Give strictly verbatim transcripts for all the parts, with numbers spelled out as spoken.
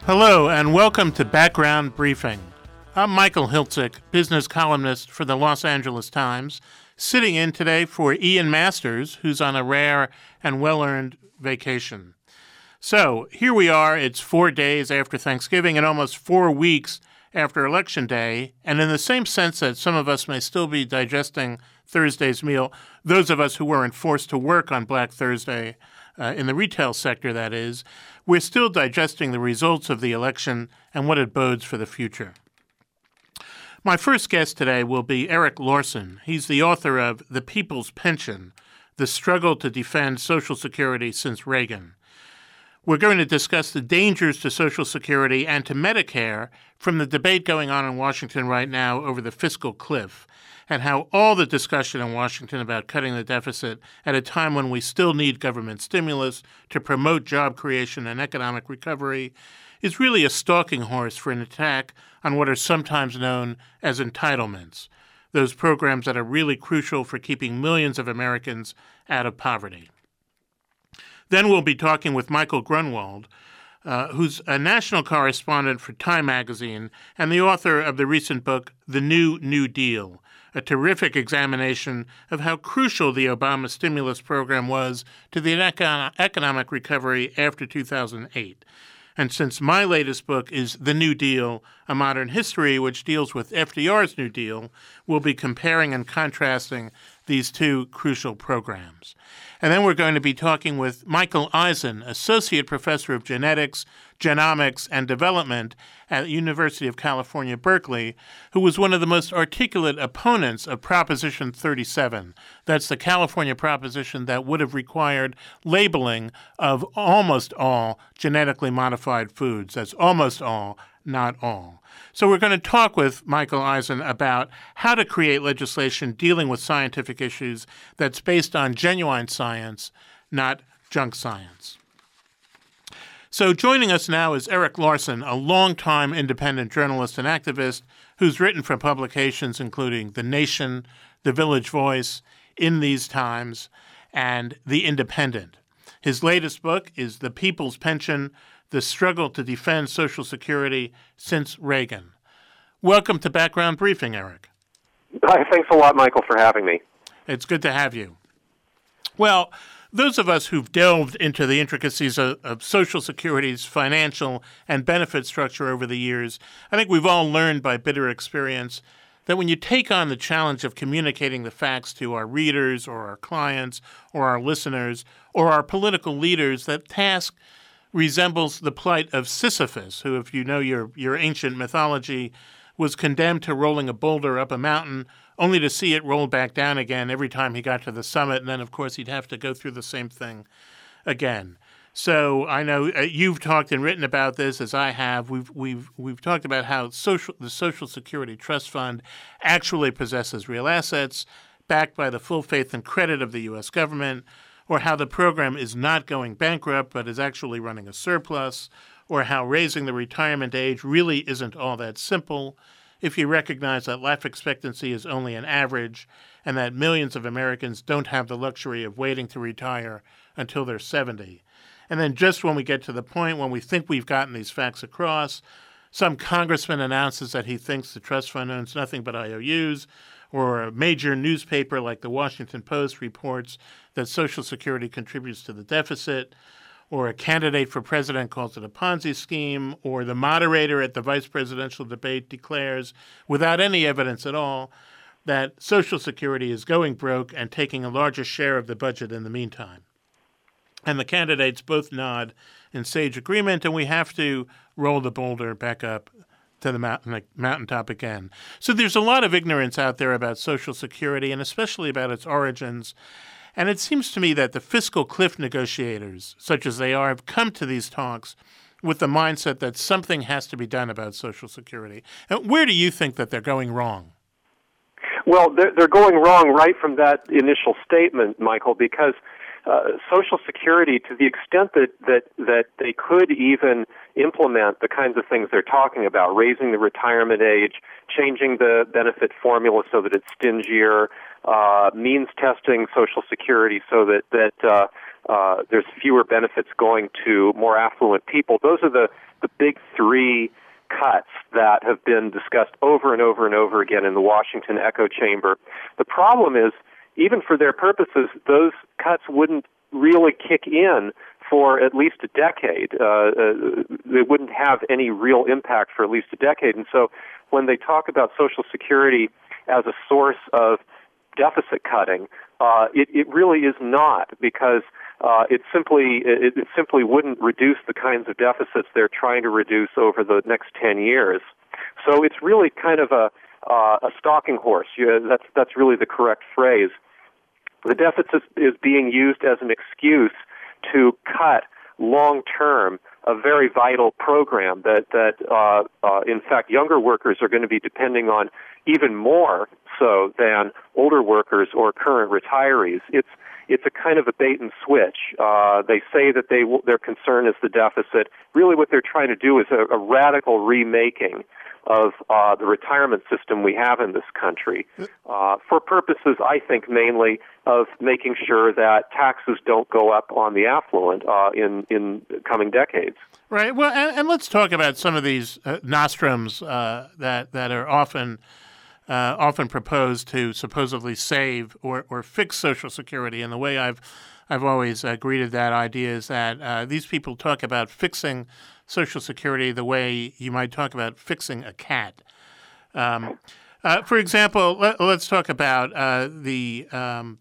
Hello, and welcome to Background Briefing. I'm Michael Hiltzik, business columnist for the Los Angeles Times, sitting in today for Ian Masters, who's on a rare and well-earned vacation. So here we are. It's four days after Thanksgiving and almost four weeks after Election Day. And in the same sense that some of us may still be digesting Thursday's meal, those of us who weren't forced to work on Black Thursday, uh, in the retail sector, that is, we're still digesting the results of the election and what it bodes for the future. My first guest today will be Erik Larson. He's the author of The People's Pension, The Struggle to Defend Social Security Since Reagan. We're going to discuss the dangers to Social Security and to Medicare from the debate going on in Washington right now over the fiscal cliff, and how all the discussion in Washington about cutting the deficit at a time when we still need government stimulus to promote job creation and economic recovery is really a stalking horse for an attack on what are sometimes known as entitlements, those programs that are really crucial for keeping millions of Americans out of poverty. Then we'll be talking with Michael Grunwald, uh, who's a national correspondent for Time magazine and the author of the recent book, The New New Deal, a terrific examination of how crucial the Obama stimulus program was to the econ- economic recovery after two thousand eight. And since my latest book is The New Deal, A Modern History, which deals with F D R's New Deal, we'll be comparing and contrasting these two crucial programs. And then we're going to be talking with Michael Eisen, Associate Professor of Genetics, Genomics, and Development at the University of California, Berkeley, who was one of the most articulate opponents of Proposition thirty-seven. That's the California proposition that would have required labeling of almost all genetically modified foods. That's almost all, not all. So we're going to talk with Michael Eisen about how to create legislation dealing with scientific issues that's based on genuine science, not junk science. So joining us now is Erik Larson, a longtime independent journalist and activist who's written for publications including The Nation, The Village Voice, In These Times, and The Independent. His latest book is The People's Pension, The Struggle to Defend Social Security Since Reagan. Welcome to Background Briefing, Erik. Hi, thanks a lot, Michael, for having me. It's good to have you. Well, those of us who've delved into the intricacies of, of Social Security's financial and benefit structure over the years, I think we've all learned by bitter experience that when you take on the challenge of communicating the facts to our readers or our clients or our listeners or our political leaders, that task resembles the plight of Sisyphus, who, if you know your, your ancient mythology, was condemned to rolling a boulder up a mountain only to see it roll back down again every time he got to the summit. And then, of course, he'd have to go through the same thing again. So I know uh, you've talked and written about this, as I have. We've we've we've talked about how social the Social Security Trust Fund actually possesses real assets, backed by the full faith and credit of the U S government, or how the program is not going bankrupt but is actually running a surplus, or how raising the retirement age really isn't all that simple if you recognize that life expectancy is only an average and that millions of Americans don't have the luxury of waiting to retire until they're seventy. And then just when we get to the point when we think we've gotten these facts across, some congressman announces that he thinks the trust fund owns nothing but I O Us, or a major newspaper like the Washington Post reports that Social Security contributes to the deficit, or a candidate for president calls it a Ponzi scheme, or the moderator at the vice presidential debate declares, without any evidence at all, that Social Security is going broke and taking a larger share of the budget in the meantime. And the candidates both nod in sage agreement, and we have to roll the boulder back up to the mountain, like mountaintop again. So there's a lot of ignorance out there about Social Security, and especially about its origins. And it seems to me that the fiscal cliff negotiators, such as they are, have come to these talks with the mindset that something has to be done about Social Security. And where do you think that they're going wrong? Well, they're, they're going wrong right from that initial statement, Michael, because uh, Social Security, to the extent that, that, that they could even implement the kinds of things they're talking about, raising the retirement age, changing the benefit formula so that it's stingier, uh, means testing Social Security so that, that uh, uh, there's fewer benefits going to more affluent people. Those are the, the big three cuts that have been discussed over and over and over again in the Washington echo chamber. The problem is, even for their purposes, those cuts wouldn't really kick in for at least a decade. Uh, uh, they wouldn't have any real impact for at least a decade. And so when they talk about Social Security as a source of deficit cutting, uh, it, it really is not, because uh, it simply it, it simply wouldn't reduce the kinds of deficits they're trying to reduce over the next ten years. So it's really kind of a uh, a stalking horse. You, that's that's really the correct phrase. The deficit is being used as an excuse to cut long-term a very vital program that, that uh, uh, in fact, younger workers are going to be depending on even more so than older workers or current retirees. It's it's a kind of a bait and switch. Uh, they say that they their concern is the deficit. Really what they're trying to do is a, a radical remaking of uh, the retirement system we have in this country, uh, for purposes, I think, mainly of making sure that taxes don't go up on the affluent uh, in, in coming decades. Right. Well, and, and let's talk about some of these uh, nostrums uh, that, that are often uh, often proposed to supposedly save or, or fix Social Security. And the way I've I've always uh, greeted that idea is that uh, these people talk about fixing Social Security the way you might talk about fixing a cat. Um, uh, for example, let, let's talk about uh, the um,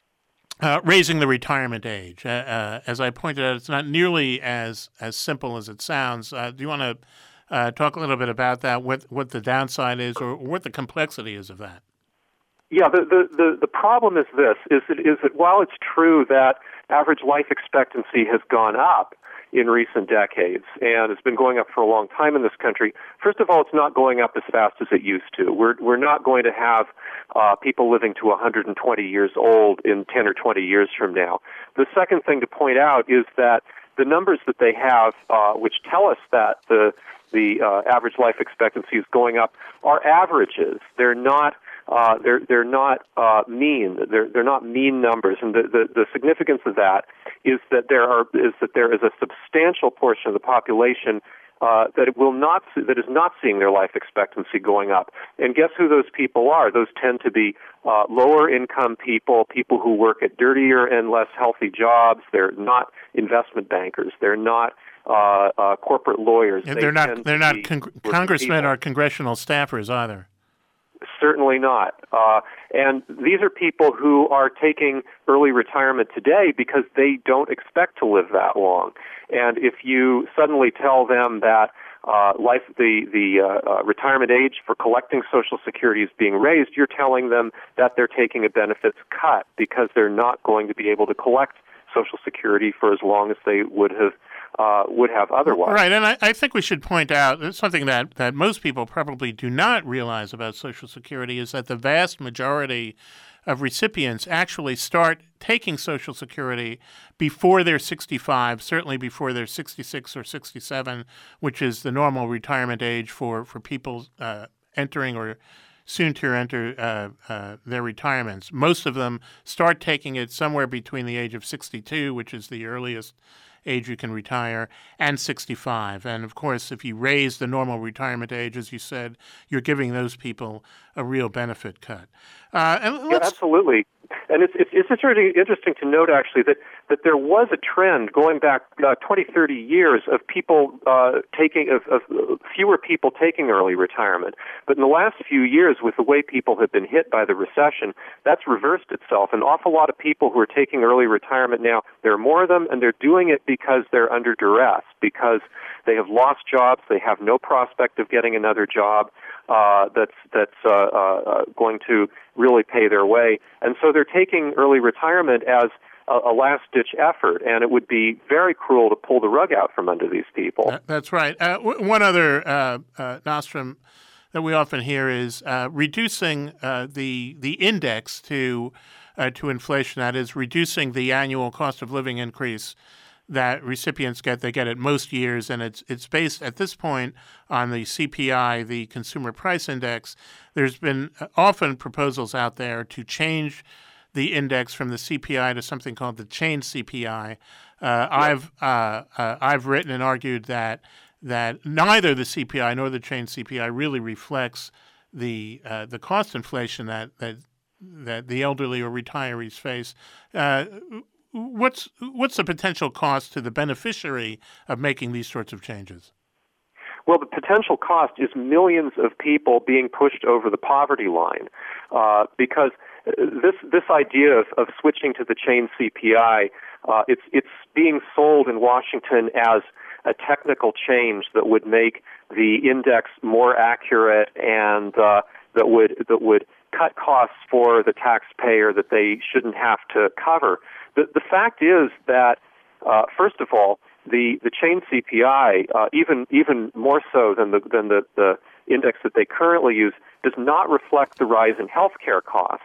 uh, raising the retirement age. Uh, uh, as I pointed out, it's not nearly as as simple as it sounds. Uh, do you want to uh, talk a little bit about that? What what the downside is, or what the complexity is of that? Yeah, the, the, the, the problem is this, is that, is that while it's true that average life expectancy has gone up in recent decades, and it's been going up for a long time in this country, first of all, it's not going up as fast as it used to. We're, we're not going to have uh, people living to one hundred twenty years old in ten or twenty years from now. The second thing to point out is that the numbers that they have, uh, which tell us that the, the uh, average life expectancy is going up, are averages. They're not Uh, they're they're not uh, mean. They're they're not mean numbers, and the, the, the significance of that is that there are is that there is a substantial portion of the population uh, that it will not that is not seeing their life expectancy going up. And guess who those people are? Those tend to be uh, lower income people, people who work at dirtier and less healthy jobs. They're not investment bankers. They're not uh, uh, corporate lawyers. Yeah, they they're not they're not con- congressmen people. or congressional staffers either. Certainly not. Uh, and these are people who are taking early retirement today because they don't expect to live that long. And if you suddenly tell them that uh, life, the, the uh, uh, retirement age for collecting Social Security is being raised, you're telling them that they're taking a benefits cut because they're not going to be able to collect Social Security for as long as they would have Uh, would have otherwise. Right, and I, I think we should point out something that, that most people probably do not realize about Social Security is that the vast majority of recipients actually start taking Social Security before they're sixty-five, certainly before they're sixty-six or sixty-seven, which is the normal retirement age for, for people uh, entering or soon to enter uh, uh, their retirements. Most of them start taking it somewhere between the age of sixty-two, which is the earliest age you can retire, and sixty-five. And of course, if you raise the normal retirement age, as you said, you're giving those people a real benefit cut. Uh, and yeah, absolutely. And it's, it's, it's really interesting to note, actually, that, that there was a trend going back uh, twenty, thirty years of people uh, taking, of, of fewer people taking early retirement. But in the last few years, with the way people have been hit by the recession, that's reversed itself. An awful lot of people who are taking early retirement now, there are more of them, and they're doing it because they're under duress, because they have lost jobs, they have no prospect of getting another job uh, that's that's uh, uh, going to really pay their way. And so they're taking early retirement as a, a last-ditch effort, and it would be very cruel to pull the rug out from under these people. That, that's right. Uh, w- one other uh, uh, nostrum that we often hear is uh, reducing uh, the the index to uh, to inflation. That is, reducing the annual cost of living increase that recipients get. They get it most years, and it's it's based at this point on the C P I, the Consumer Price Index. There's been often proposals out there to change the index from the C P I to something called the chain C P I. Uh, I've uh, uh, I've written and argued that that neither the C P I nor the chain C P I really reflects the uh, the cost inflation that that that the elderly or retirees face. Uh, what's what's the potential cost to the beneficiary of making these sorts of changes? Well, the potential cost is millions of people being pushed over the poverty line, uh, because this this idea of, of switching to the chain C P I, uh, it's it's being sold in Washington as a technical change that would make the index more accurate and uh, that would that would cut costs for the taxpayer that they shouldn't have to cover. The the fact is that uh, first of all, the, the chain C P I, uh, even even more so than the than the, the index that they currently use, does not reflect the rise in healthcare costs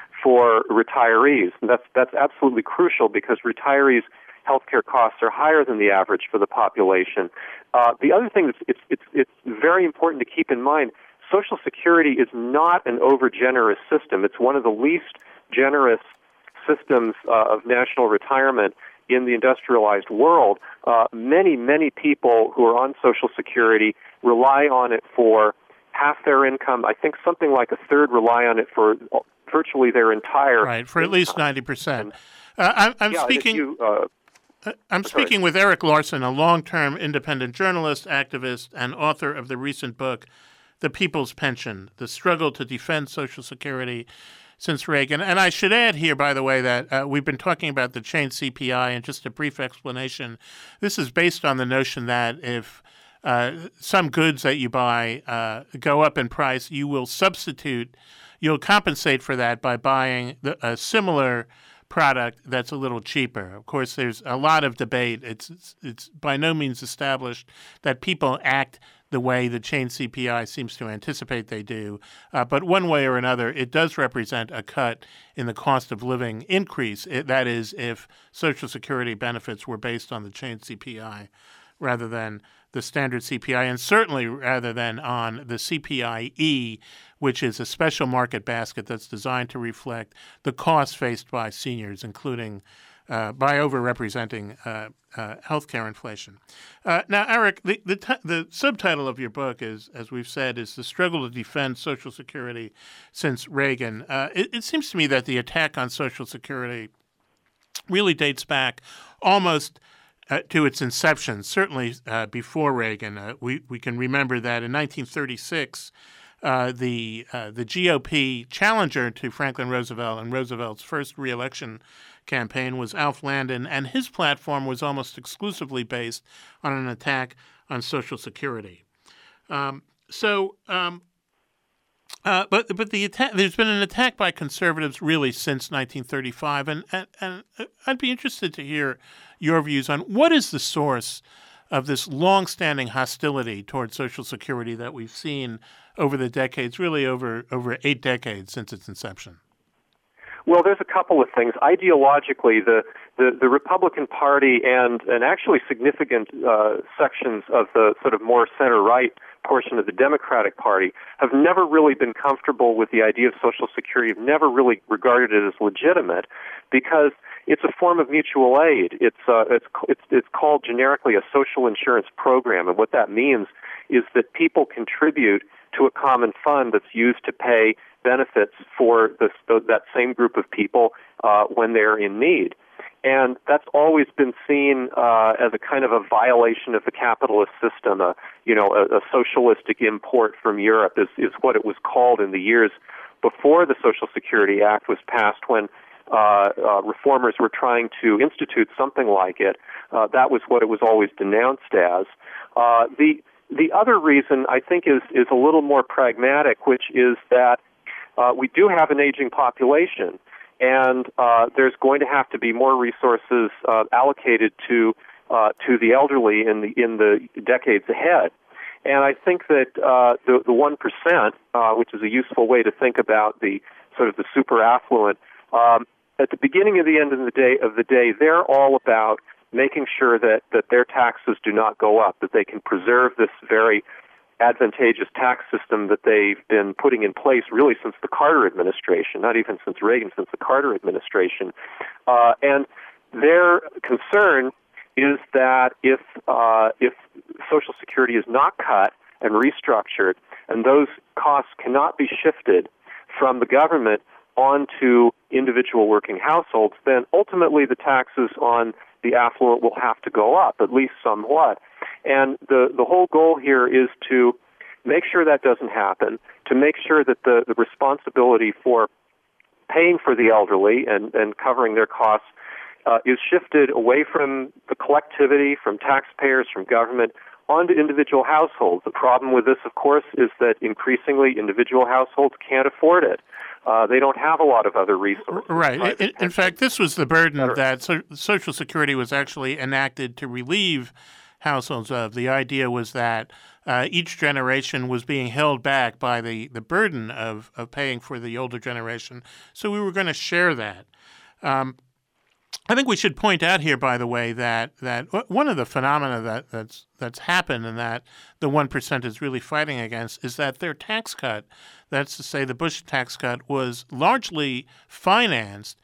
for retirees. And that's that's absolutely crucial because retirees' healthcare costs are higher than the average for the population. Uh, the other thing that's it's it's it's very important to keep in mind: Social Security is not an over-generous system. It's one of the least generous systems uh, of national retirement in the industrialized world. Uh, many, many people who are on Social Security rely on it for half their income. I think something like a third rely on it for virtually their entire right for at income. least ninety percent. Uh, I'm, I'm yeah, speaking. You, uh, I'm sorry. speaking with Eric Larson, a long-term independent journalist, activist, and author of the recent book, The People's Pension: The Struggle to Defend Social Security Since Reagan. And I should add here, by the way, that uh, we've been talking about the chain C P I, and just a brief explanation. This is based on the notion that if uh, some goods that you buy uh, go up in price, you will substitute, you'll compensate for that by buying the, a similar product that's a little cheaper. Of course, there's a lot of debate. It's, it's, it's by no means established that people act the way the chain C P I seems to anticipate they do. Uh, but one way or another, it does represent a cut in the cost of living increase. It, that is, if Social Security benefits were based on the chain C P I rather than the standard C P I, and certainly rather than on the C P I E, which is a special market basket that's designed to reflect the costs faced by seniors, including uh, by overrepresenting uh, uh, healthcare inflation. Uh, now, Eric, the, the t- the subtitle of your book is, as we've said, is The Struggle to Defend Social Security Since Reagan. Uh, it, it seems to me that the attack on Social Security really dates back almost Uh, to its inception, certainly uh, before Reagan. Uh, we, we can remember that in nineteen thirty-six, uh, the uh, the G O P challenger to Franklin Roosevelt and Roosevelt's first reelection campaign was Alf Landon, and his platform was almost exclusively based on an attack on Social Security. Um, so, um, uh, but but the attack, there's been an attack by conservatives really since nineteen thirty-five, and, and and I'd be interested to hear your views on what is the source of this long-standing hostility towards Social Security that we've seen over the decades, really over over eight decades since its inception. Well, there's a couple of things. Ideologically, the the, the Republican Party and and actually significant uh, sections of the sort of more center-right portion of the Democratic Party have never really been comfortable with the idea of Social Security, have never really regarded it as legitimate because it's a form of mutual aid. It's uh, it's it's it's called generically a social insurance program, and what that means is that people contribute to a common fund that's used to pay benefits for this, that same group of people uh, when they're in need. And that's always been seen uh, as a kind of a violation of the capitalist system. A, you know, a, a socialistic import from Europe is, is what it was called in the years before the Social Security Act was passed, when uh, uh, reformers were trying to institute something like it. Uh, that was what it was always denounced as. Uh, the the other reason, I think, is is a little more pragmatic, which is that uh, we do have an aging population. And uh, there's going to have to be more resources uh, allocated to uh, to the elderly in the in the decades ahead. And I think that uh, the the one percent, uh, which is a useful way to think about the sort of the super affluent, um, at the beginning of the end of the day of the day, they're all about making sure that that their taxes do not go up, that they can preserve this very advantageous tax system that they've been putting in place really since the Carter administration, not even since Reagan, since the Carter administration. Uh, and their concern is that if uh, if Social Security is not cut and restructured, and those costs cannot be shifted from the government onto individual working households, then ultimately the taxes on the affluent will have to go up, at least somewhat. And the, the whole goal here is to make sure that doesn't happen, to make sure that the, the responsibility for paying for the elderly and, and covering their costs uh, is shifted away from the collectivity, from taxpayers, from government, onto individual households. The problem with this, of course, is that increasingly individual households can't afford it. Uh, they don't have a lot of other resources. Right. In, in fact, this was the burden that so, Social Security was actually enacted to relieve households of. The idea was that uh, each generation was being held back by the, the burden of, of paying for the older generation, so we were going to share that. Um, I think we should point out here, by the way, that that one of the phenomena that, that's that's happened and that the one percent is really fighting against is that their tax cut, that's to say the Bush tax cut, was largely financed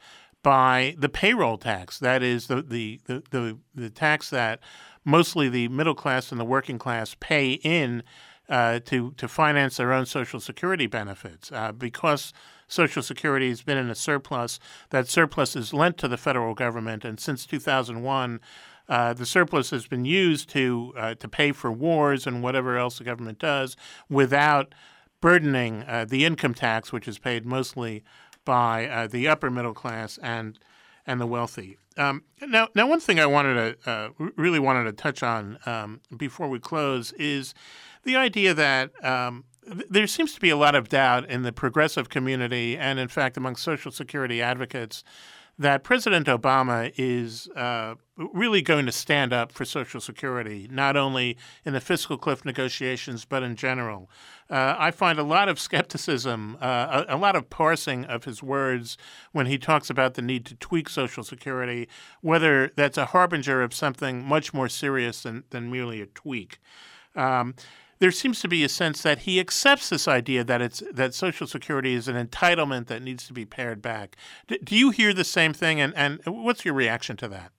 by the payroll tax. That is the the, the, the, the tax that mostly the middle class and the working class pay in uh, to, to finance their own Social Security benefits. Uh, because Social Security has been in a surplus, that surplus is lent to the federal government, and since two thousand one, uh, the surplus has been used to uh, to pay for wars and whatever else the government does without burdening uh, the income tax, which is paid mostly by uh, the upper middle class and and the wealthy. Um, now, now, one thing I wanted to uh, really wanted to touch on um, before we close is the idea that um, there seems to be a lot of doubt in the progressive community and, in fact, among Social Security advocates that President Obama is uh, really going to stand up for Social Security, not only in the fiscal cliff negotiations, but in general. Uh, I find a lot of skepticism, uh, a, a lot of parsing of his words when he talks about the need to tweak Social Security, whether that's a harbinger of something much more serious than, than merely a tweak. Um, There seems to be a sense that he accepts this idea that it's that Social Security is an entitlement that needs to be pared back. D- do you hear the same thing, and, and what's your reaction to that?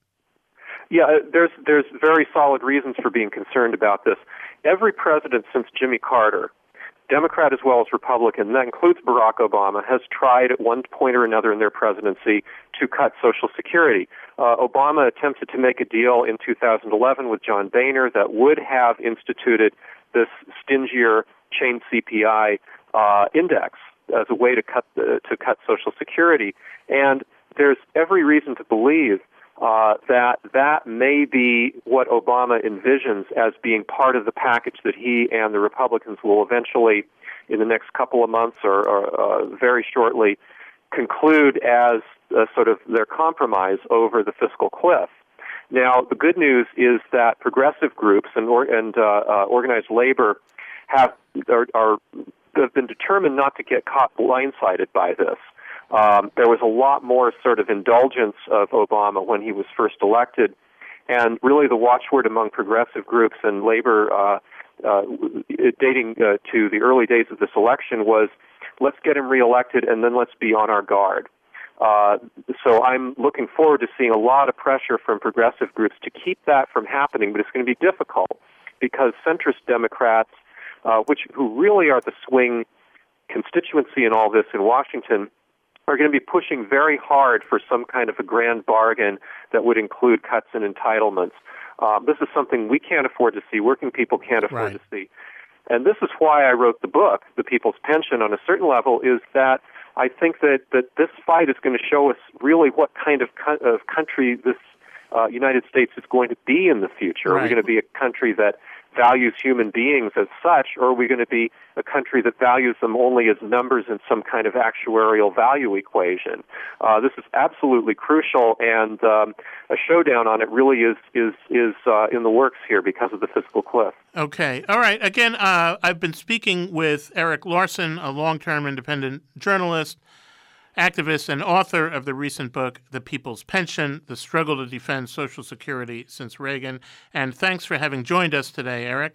Yeah, there's there's very solid reasons for being concerned about this. Every president since Jimmy Carter, Democrat as well as Republican, and that includes Barack Obama, has tried at one point or another in their presidency to cut Social Security. Uh, Obama attempted to make a deal in two thousand eleven with John Boehner that would have instituted this stingier chain C P I uh, index as a way to cut the, to cut Social Security, and there's every reason to believe uh, that that may be what Obama envisions as being part of the package that he and the Republicans will eventually, in the next couple of months or, or uh, very shortly, conclude as uh, sort of their compromise over the fiscal cliff. Now, the good news is that progressive groups and, or, and uh, uh, organized labor have are, are have been determined not to get caught blindsided by this. Um, there was a lot more sort of indulgence of Obama when he was first elected, and really the watchword among progressive groups and labor uh, uh, dating uh, to the early days of this election was, let's get him reelected and then let's be on our guard. Uh, so I'm looking forward to seeing a lot of pressure from progressive groups to keep that from happening, but it's going to be difficult because centrist Democrats, uh, which who really are the swing constituency in all this in Washington, are going to be pushing very hard for some kind of a grand bargain that would include cuts and entitlements. Uh, this is something we can't afford to see, working people can't afford right. to see. And this is why I wrote the book, The People's Pension, on a certain level, is that I think that, that this fight is going to show us really what kind of, co- of country this uh, United States is going to be in the future. Right. Are we going to be a country that values human beings as such, or are we going to be a country that values them only as numbers in some kind of actuarial value equation? Uh, this is absolutely crucial, and um, a showdown on it really is is is uh, in the works here because of the fiscal cliff. Okay. All right. Again, uh, I've been speaking with Eric Larson, a long-term independent journalist, activist, and author of the recent book, The People's Pension, The Struggle to Defend Social Security Since Reagan. And thanks for having joined us today, Eric.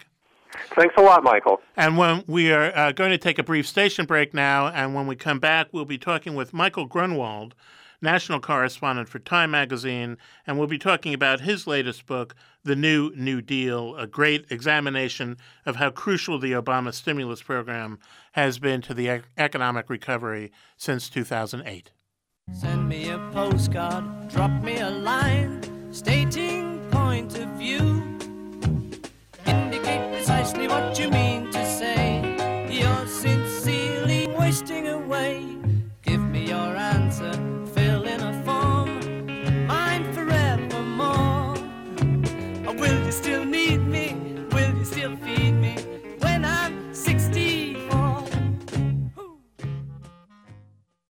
Thanks a lot, Michael. And when we are uh, going to take a brief station break now, and when we come back, we'll be talking with Michael Grunwald, national correspondent for Time magazine, and we'll be talking about his latest book, The New New Deal, a great examination of how crucial the Obama stimulus program has been to the economic recovery since two thousand eight. Send me a postcard, drop me a line.